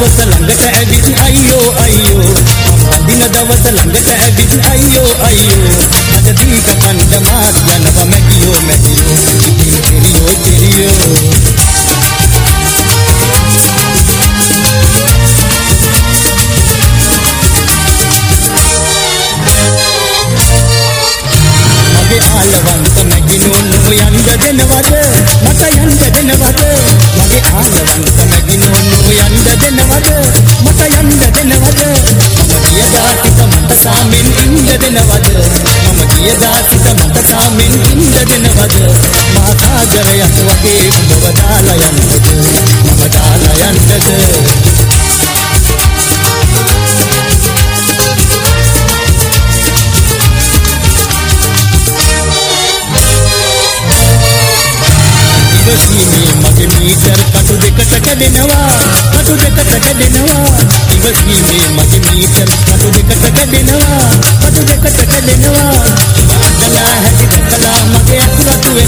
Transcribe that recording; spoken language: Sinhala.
දවස ළඟට ඇවිත් අයියෝ අයියෝ මම අදින දවස ළඟට ඇවිත් අයියෝ අයියෝ අද දී කපන්න මාත් යනවා මැකියෝ මැකියෝ ඉතින් කෙරියෝ කෙරියෝ ආලවන්ත මැගිනෝනෝ යන්න දෙනවද මට යන්න දෙනවද මගේ ආලවන්ත මැගිනෝනෝ යන්න දෙනවද මට යන්න දෙනවද මම කියදා සිට මට සාමෙන් ඉන්න දෙනවද මම කියදා සිට මට සාමෙන් ඉන්න දෙනවද මා සාගරයක් වගේ ඔබව දාලා යන්නද මම දාලා යන්නද මගේ මීටර් කටු දෙකට කැඩෙනවා කටු දෙකට කැඩෙනවා ඉවසීමේ මගේ මීටර් කටු දෙකට කැඩෙනවා කටු දෙකට කැඩෙනවා අකලා හැටි දැකලා මගේ අකුරතු